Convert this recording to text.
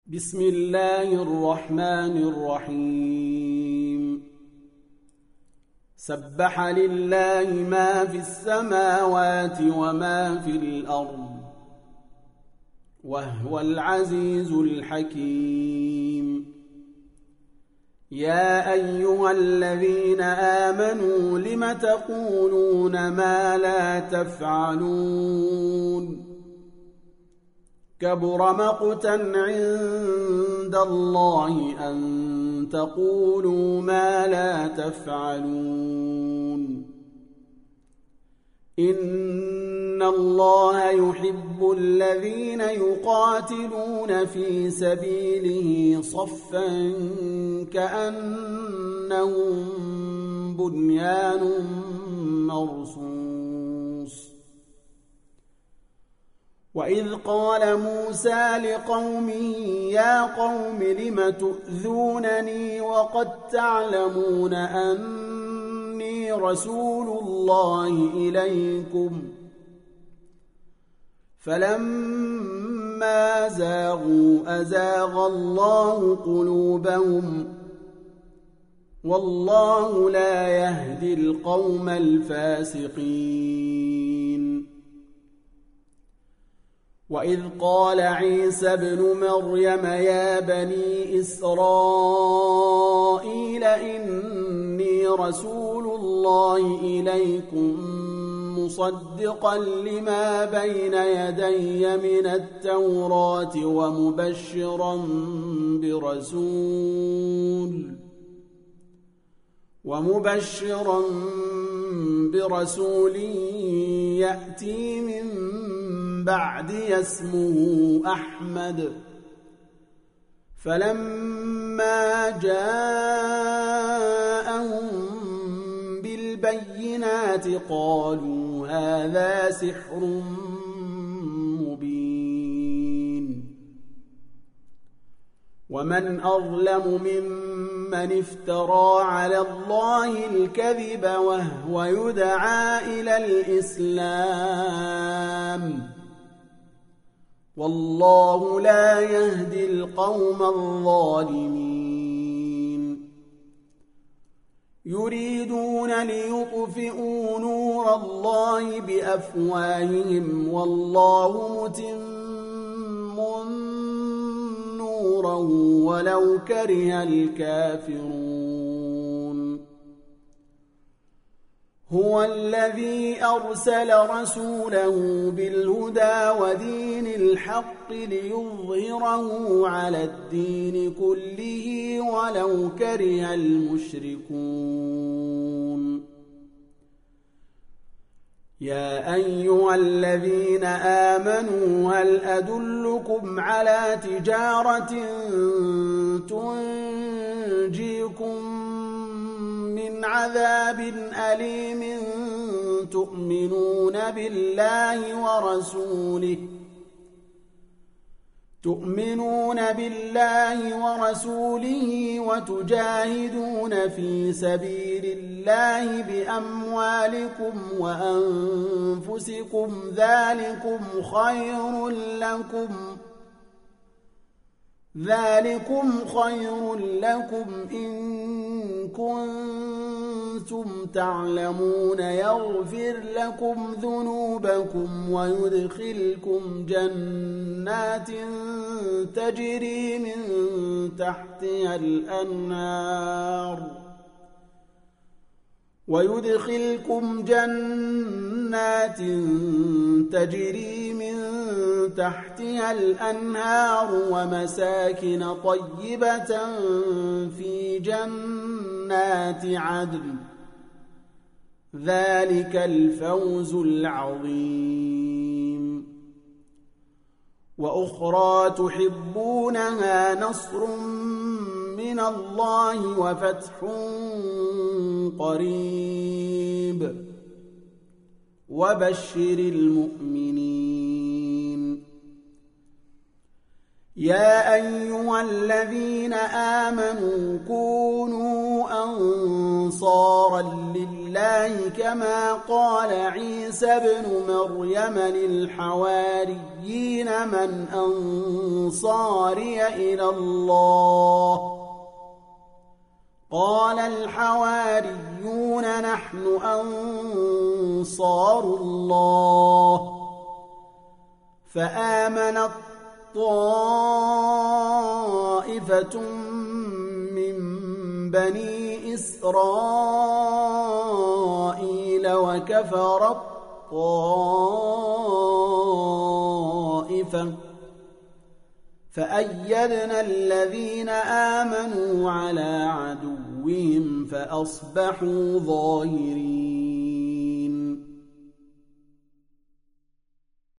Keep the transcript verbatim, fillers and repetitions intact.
بسم الله الرحمن الرحيم سبح لله ما في السماوات وما في الأرض وهو العزيز الحكيم يا أيها الذين آمنوا لم تقولون ما لا تفعلون كبر مقتا عند الله أن تقولوا ما لا تفعلون إن الله يحب الذين يقاتلون في سبيله صفا كأنهم بنيان مرصوص وإذ قال موسى لقومه يا قوم لم تؤذونني وقد تعلمون أني رسول الله إليكم فلما زاغوا أزاغ الله قلوبهم والله لا يهدي القوم الفاسقين وإذ قال عيسى ابن مريم يا بني إسرائيل إني رسول الله إليكم مصدقا لما بين يدي من التوراة ومبشرا برسول ومبشرا برسول يأتي من بعدي اسمه أحمد فلما جاءهم بالبينات قالوا هذا سحر مبين ومن أظلم ممن افترى على الله الكذب وهو يدعى إلى الإسلام والله لا يهدي القوم الظالمين يريدون ليطفئوا نور الله بأفواههم والله متم نوره ولو كره الكافرون هو الذي أرسل رسوله بالهدى ودين الحق ليظهره على الدين كله ولو كره المشركون يا أيها الذين آمنوا هل أدلكم على تجارة تنجيكم من عذاب أليم تؤمنون بالله ورسوله تؤمنون بالله ورسوله وتجاهدون في سبيل الله بأموالكم وأنفسكم ذلكم خير لكم ذلكم خير لكم إن كنتم تعلمون يغفر لكم ذنوبكم ويدخلكم جنات تجري من تحتها الأنهار ويدخلكم جنات تجري من تحتها الأنهار ومساكن طيبة في جنات عدن ذلك الفوز العظيم وأخرى تحبونها نصر من الله وفتح قريب وبشر المؤمنين يا أيها الذين آمنوا كونوا أنصارا لله الله كما قال عيسى ابن مريم للحواريين من أنصاري إلى الله قال الحواريون نحن أنصار الله فآمنت طائفة من بني إسرائيل وكفرت طائفة فأيدنا الذين آمنوا على عدوهم فأصبحوا ظاهرين